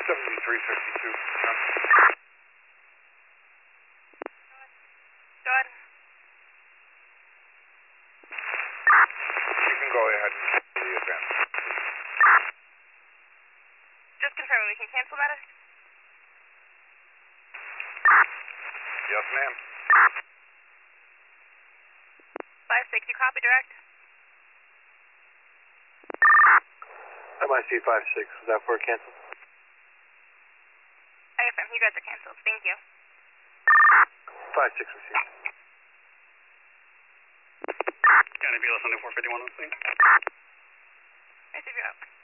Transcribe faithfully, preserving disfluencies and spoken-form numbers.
seventy-three fifty-two. Go ahead. You can go ahead and cancel the event. Just confirming, we can cancel that? Yes, ma'am. five six, you copy direct? M I C five six, was that for a cancel? I affirm, you guys are canceled. Thank you. five six received. County B L S under four fifty-one on scene. I see you out.